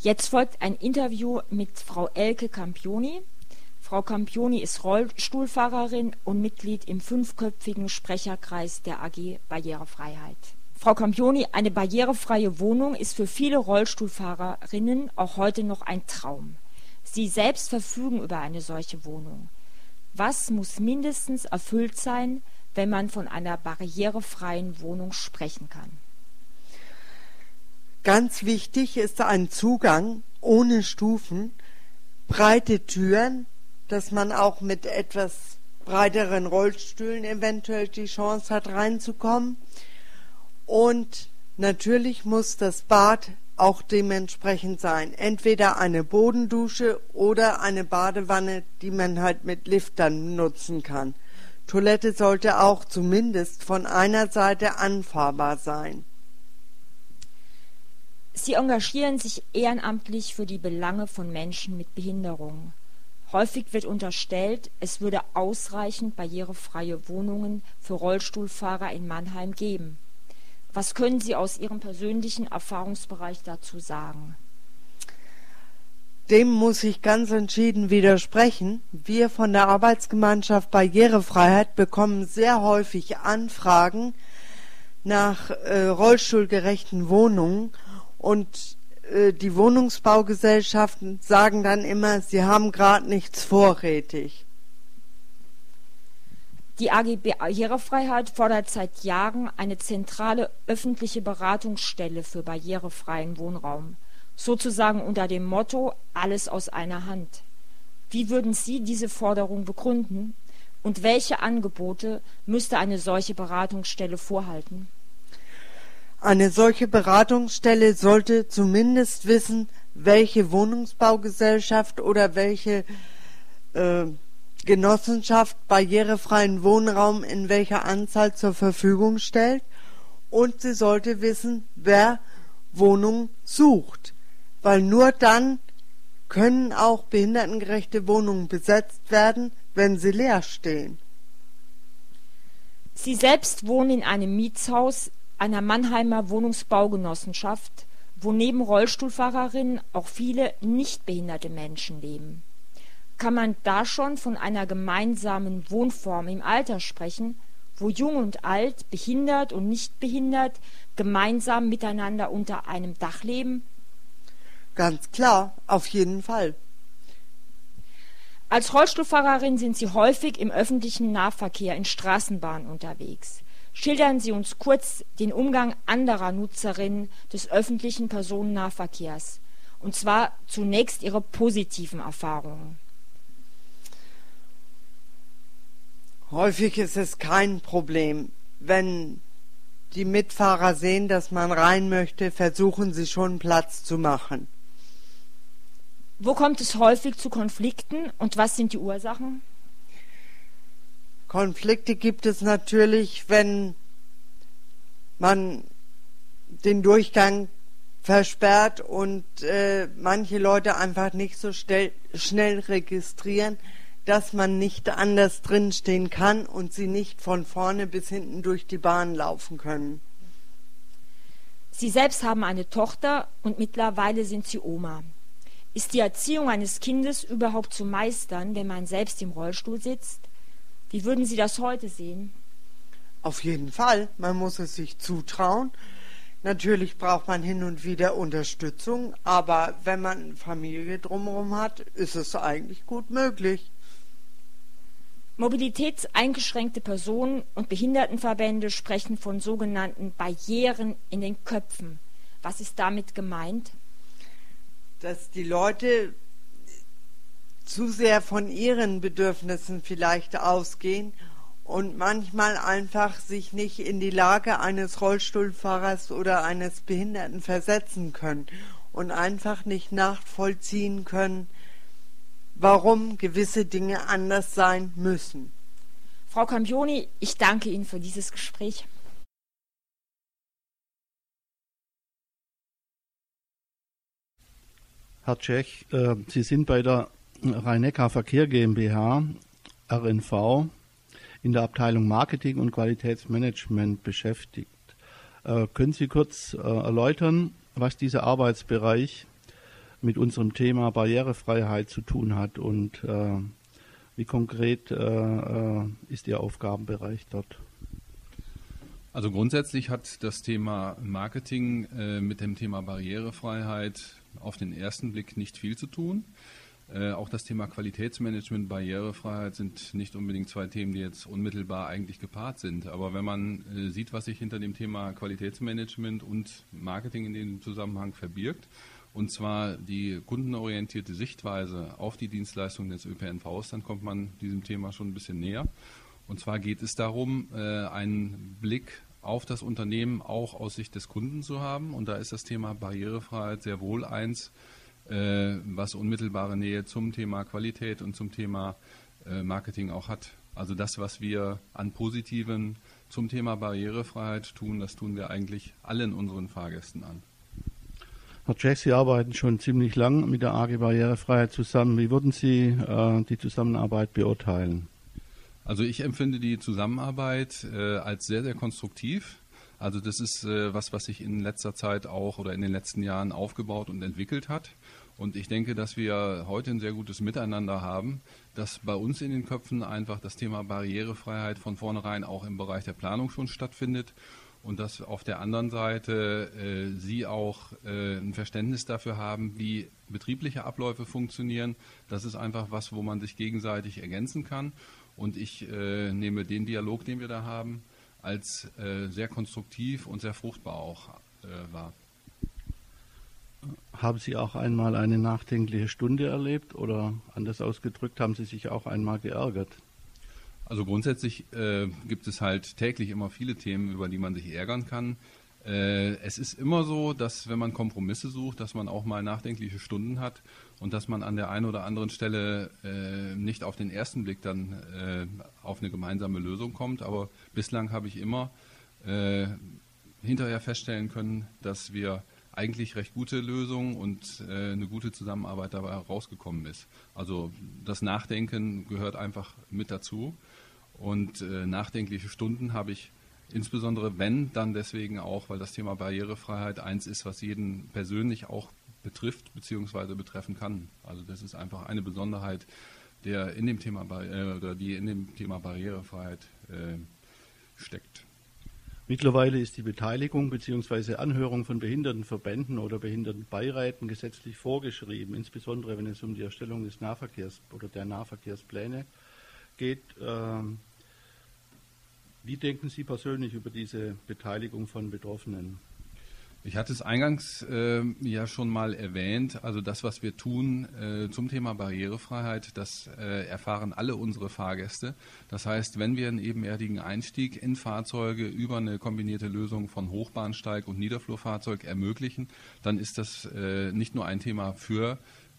Jetzt folgt ein Interview mit Frau Elke Campioni. Frau Campioni ist Rollstuhlfahrerin und Mitglied im 5-köpfigen Sprecherkreis der AG Barrierefreiheit. Frau Campioni, eine barrierefreie Wohnung ist für viele Rollstuhlfahrerinnen auch heute noch ein Traum. Sie selbst verfügen über eine solche Wohnung. Was muss mindestens erfüllt sein, wenn man von einer barrierefreien Wohnung sprechen kann? Ganz wichtig ist ein Zugang ohne Stufen, breite Türen, dass man auch mit etwas breiteren Rollstühlen eventuell die Chance hat reinzukommen. Und natürlich muss das Bad auch dementsprechend sein. Entweder eine Bodendusche oder eine Badewanne, die man halt mit Lift dann nutzen kann. Toilette sollte auch zumindest von einer Seite anfahrbar sein. Sie engagieren sich ehrenamtlich für die Belange von Menschen mit Behinderung. Häufig wird unterstellt, es würde ausreichend barrierefreie Wohnungen für Rollstuhlfahrer in Mannheim geben. Was können Sie aus Ihrem persönlichen Erfahrungsbereich dazu sagen? Dem muss ich ganz entschieden widersprechen. Wir von der Arbeitsgemeinschaft Barrierefreiheit bekommen sehr häufig Anfragen nach rollstuhlgerechten Wohnungen. Und die Wohnungsbaugesellschaften sagen dann immer, sie haben gerade nichts vorrätig. Die AG Barrierefreiheit fordert seit Jahren eine zentrale öffentliche Beratungsstelle für barrierefreien Wohnraum, sozusagen unter dem Motto alles aus einer Hand. Wie würden Sie diese Forderung begründen und welche Angebote müsste eine solche Beratungsstelle vorhalten? Eine solche Beratungsstelle sollte zumindest wissen, welche Wohnungsbaugesellschaft oder welche Genossenschaft barrierefreien Wohnraum in welcher Anzahl zur Verfügung stellt, und sie sollte wissen, wer Wohnungen sucht, weil nur dann können auch behindertengerechte Wohnungen besetzt werden, wenn sie leer stehen. Sie selbst wohnen in einem Mietshaus einer Mannheimer Wohnungsbaugenossenschaft, wo neben Rollstuhlfahrerinnen auch viele nichtbehinderte Menschen leben. Kann man da schon von einer gemeinsamen Wohnform im Alter sprechen, wo Jung und Alt, behindert und nicht behindert, gemeinsam miteinander unter einem Dach leben? Ganz klar, auf jeden Fall. Als Rollstuhlfahrerin sind Sie häufig im öffentlichen Nahverkehr in Straßenbahnen unterwegs. Schildern Sie uns kurz den Umgang anderer Nutzerinnen des öffentlichen Personennahverkehrs, und zwar zunächst Ihre positiven Erfahrungen. Häufig ist es kein Problem. Wenn die Mitfahrer sehen, dass man rein möchte, versuchen sie schon Platz zu machen. Wo kommt es häufig zu Konflikten und was sind die Ursachen? Konflikte gibt es natürlich, wenn man den Durchgang versperrt und manche Leute einfach nicht so schnell registrieren, dass man nicht anders drinstehen kann und sie nicht von vorne bis hinten durch die Bahn laufen können. Sie selbst haben eine Tochter und mittlerweile sind Sie Oma. Ist die Erziehung eines Kindes überhaupt zu meistern, wenn man selbst im Rollstuhl sitzt? Wie würden Sie das heute sehen? Auf jeden Fall, man muss es sich zutrauen. Natürlich braucht man hin und wieder Unterstützung, aber wenn man Familie drumherum hat, ist es eigentlich gut möglich. Mobilitätseingeschränkte Personen und Behindertenverbände sprechen von sogenannten Barrieren in den Köpfen. Was ist damit gemeint? Dass die Leute zu sehr von ihren Bedürfnissen vielleicht ausgehen und manchmal einfach sich nicht in die Lage eines Rollstuhlfahrers oder eines Behinderten versetzen können und einfach nicht nachvollziehen können, warum gewisse Dinge anders sein müssen. Frau Campioni, ich danke Ihnen für dieses Gespräch. Herr Tschech, Sie sind bei der Rhein-Neckar Verkehr GmbH, RNV, in der Abteilung Marketing und Qualitätsmanagement beschäftigt. Können Sie kurz erläutern, was dieser Arbeitsbereich mit unserem Thema Barrierefreiheit zu tun hat und wie konkret ist Ihr Aufgabenbereich dort? Also grundsätzlich hat das Thema Marketing mit dem Thema Barrierefreiheit auf den ersten Blick nicht viel zu tun. Auch das Thema Qualitätsmanagement, Barrierefreiheit sind nicht unbedingt zwei Themen, die jetzt unmittelbar eigentlich gepaart sind. Aber wenn man sieht, was sich hinter dem Thema Qualitätsmanagement und Marketing in dem Zusammenhang verbirgt, und zwar die kundenorientierte Sichtweise auf die Dienstleistung des ÖPNVs, dann kommt man diesem Thema schon ein bisschen näher. Und zwar geht es darum, einen Blick auf das Unternehmen auch aus Sicht des Kunden zu haben. Und da ist das Thema Barrierefreiheit sehr wohl eins, was unmittelbare Nähe zum Thema Qualität und zum Thema Marketing auch hat. Also das, was wir an Positiven zum Thema Barrierefreiheit tun, das tun wir eigentlich allen unseren Fahrgästen an. Herr Jack, Sie arbeiten schon ziemlich lang mit der AG Barrierefreiheit zusammen. Wie würden Sie die Zusammenarbeit beurteilen? Also ich empfinde die Zusammenarbeit als sehr, sehr konstruktiv. Also das ist was sich in letzter Zeit auch oder in den letzten Jahren aufgebaut und entwickelt hat. Und ich denke, dass wir heute ein sehr gutes Miteinander haben, dass bei uns in den Köpfen einfach das Thema Barrierefreiheit von vornherein auch im Bereich der Planung schon stattfindet und dass auf der anderen Seite Sie auch ein Verständnis dafür haben, wie betriebliche Abläufe funktionieren. Das ist einfach was, wo man sich gegenseitig ergänzen kann. Und ich nehme den Dialog, den wir da haben, als sehr konstruktiv und sehr fruchtbar auch wahr. Haben Sie auch einmal eine nachdenkliche Stunde erlebt oder anders ausgedrückt, haben Sie sich auch einmal geärgert? Also grundsätzlich gibt es halt täglich immer viele Themen, über die man sich ärgern kann. Es ist immer so, dass wenn man Kompromisse sucht, dass man auch mal nachdenkliche Stunden hat und dass man an der einen oder anderen Stelle nicht auf den ersten Blick dann auf eine gemeinsame Lösung kommt. Aber bislang habe ich immer hinterher feststellen können, dass wir eigentlich recht gute Lösungen und eine gute Zusammenarbeit dabei herausgekommen ist. Also das Nachdenken gehört einfach mit dazu und nachdenkliche Stunden habe ich insbesondere, wenn, dann deswegen auch, weil das Thema Barrierefreiheit eins ist, was jeden persönlich auch betrifft bzw. betreffen kann. Also das ist einfach eine Besonderheit, die in dem Thema Barrierefreiheit steckt. Mittlerweile ist die Beteiligung bzw. Anhörung von Behindertenverbänden oder Behindertenbeiräten gesetzlich vorgeschrieben, insbesondere wenn es um die Erstellung des Nahverkehrs oder der Nahverkehrspläne geht. Wie denken Sie persönlich über diese Beteiligung von Betroffenen? Ich hatte es eingangs ja schon mal erwähnt, also das, was wir tun zum Thema Barrierefreiheit, das erfahren alle unsere Fahrgäste. Das heißt, wenn wir einen ebenerdigen Einstieg in Fahrzeuge über eine kombinierte Lösung von Hochbahnsteig und Niederflurfahrzeug ermöglichen, dann ist das nicht nur ein Thema für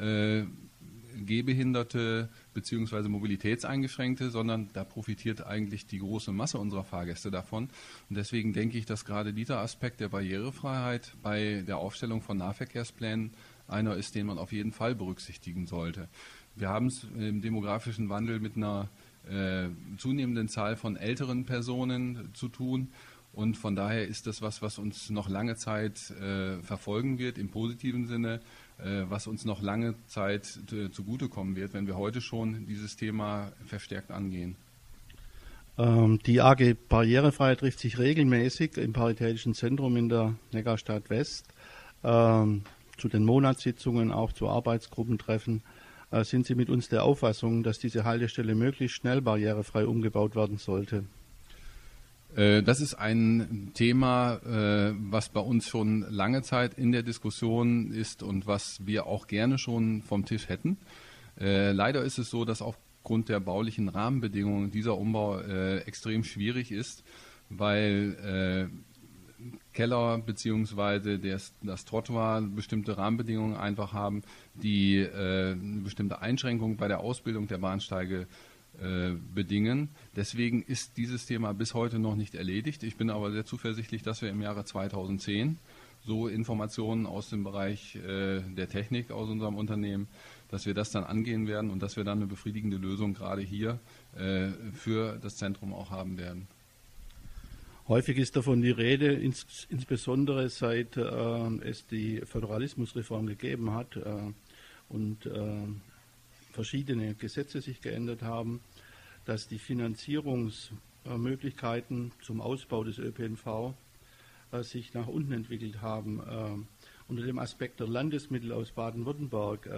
Gehbehinderte bzw. Mobilitätseingeschränkte, sondern da profitiert eigentlich die große Masse unserer Fahrgäste davon. Und deswegen denke ich, dass gerade dieser Aspekt der Barrierefreiheit bei der Aufstellung von Nahverkehrsplänen einer ist, den man auf jeden Fall berücksichtigen sollte. Wir haben es im demografischen Wandel mit einer zunehmenden Zahl von älteren Personen zu tun. Und von daher ist das was uns noch lange Zeit verfolgen wird, im positiven Sinne, was uns noch lange Zeit zugutekommen wird, wenn wir heute schon dieses Thema verstärkt angehen. Die AG Barrierefreiheit trifft sich regelmäßig im Paritätischen Zentrum in der Neckarstadt West. Zu den Monatssitzungen, auch zu Arbeitsgruppentreffen. Sind Sie mit uns der Auffassung, dass diese Haltestelle möglichst schnell barrierefrei umgebaut werden sollte? Das ist ein Thema, was bei uns schon lange Zeit in der Diskussion ist und was wir auch gerne schon vom Tisch hätten. Leider ist es so, dass aufgrund der baulichen Rahmenbedingungen dieser Umbau extrem schwierig ist, weil Keller bzw. das Trottoir bestimmte Rahmenbedingungen einfach haben, die eine bestimmte Einschränkung bei der Ausbildung der Bahnsteige bedingen. Deswegen ist dieses Thema bis heute noch nicht erledigt. Ich bin aber sehr zuversichtlich, dass wir im Jahre 2010 so Informationen aus dem Bereich der Technik aus unserem Unternehmen, dass wir das dann angehen werden und dass wir dann eine befriedigende Lösung gerade hier für das Zentrum auch haben werden. Häufig ist davon die Rede, insbesondere seit es die Föderalismusreform gegeben hat und verschiedene Gesetze sich geändert haben, dass die Finanzierungsmöglichkeiten zum Ausbau des ÖPNV sich nach unten entwickelt haben. Unter dem Aspekt der Landesmittel aus Baden-Württemberg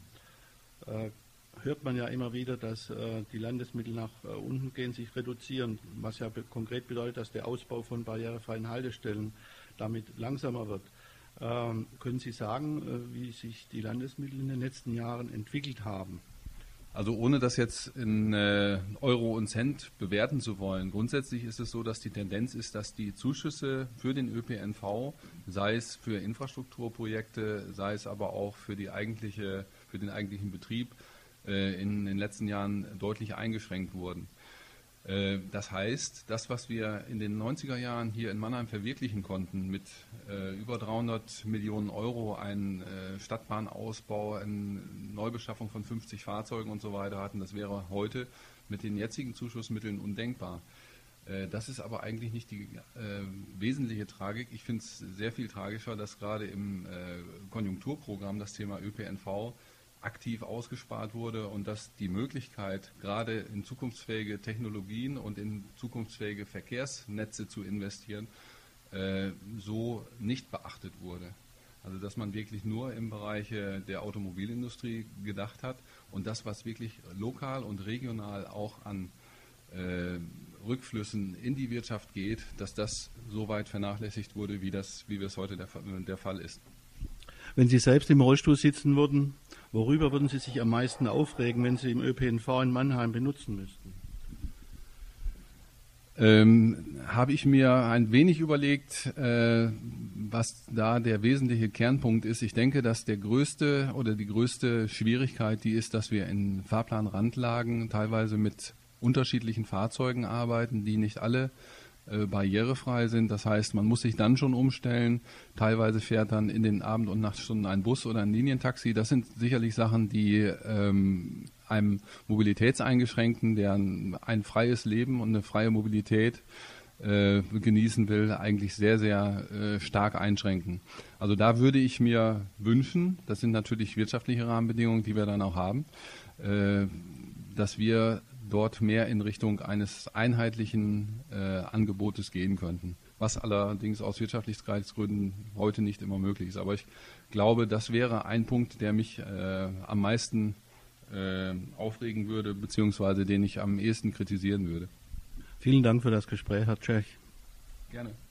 hört man ja immer wieder, dass die Landesmittel nach unten gehen, sich reduzieren, was ja konkret bedeutet, dass der Ausbau von barrierefreien Haltestellen damit langsamer wird. Können Sie sagen, wie sich die Landesmittel in den letzten Jahren entwickelt haben? Also ohne das jetzt in Euro und Cent bewerten zu wollen, grundsätzlich ist es so, dass die Tendenz ist, dass die Zuschüsse für den ÖPNV, sei es für Infrastrukturprojekte, sei es aber auch für den eigentlichen Betrieb, in den letzten Jahren deutlich eingeschränkt wurden. Das heißt, das, was wir in den 90er Jahren hier in Mannheim verwirklichen konnten, mit über 300 Millionen Euro, einen Stadtbahnausbau, eine Neubeschaffung von 50 Fahrzeugen und so weiter hatten, das wäre heute mit den jetzigen Zuschussmitteln undenkbar. Das ist aber eigentlich nicht die wesentliche Tragik. Ich finde es sehr viel tragischer, dass gerade im Konjunkturprogramm das Thema ÖPNV aktiv ausgespart wurde und dass die Möglichkeit, gerade in zukunftsfähige Technologien und in zukunftsfähige Verkehrsnetze zu investieren, so nicht beachtet wurde. Also dass man wirklich nur im Bereich der Automobilindustrie gedacht hat und das, was wirklich lokal und regional auch an Rückflüssen in die Wirtschaft geht, dass das so weit vernachlässigt wurde, wie es heute der Fall ist. Wenn Sie selbst im Rollstuhl sitzen würden, worüber würden Sie sich am meisten aufregen, wenn Sie im ÖPNV in Mannheim benutzen müssten? Habe ich mir ein wenig überlegt, was da der wesentliche Kernpunkt ist. Ich denke, dass die größte Schwierigkeit die ist, dass wir in Fahrplanrandlagen teilweise mit unterschiedlichen Fahrzeugen arbeiten, die nicht alle barrierefrei sind. Das heißt, man muss sich dann schon umstellen. Teilweise fährt dann in den Abend- und Nachtstunden ein Bus oder ein Linientaxi. Das sind sicherlich Sachen, die einem Mobilitätseingeschränkten, der ein freies Leben und eine freie Mobilität genießen will, eigentlich sehr, sehr stark einschränken. Also da würde ich mir wünschen, das sind natürlich wirtschaftliche Rahmenbedingungen, die wir dann auch haben, dass wir dort mehr in Richtung eines einheitlichen Angebotes gehen könnten, was allerdings aus Wirtschaftlichkeitsgründen heute nicht immer möglich ist. Aber ich glaube, das wäre ein Punkt, der mich am meisten aufregen würde, beziehungsweise den ich am ehesten kritisieren würde. Vielen Dank für das Gespräch, Herr Tschech. Gerne.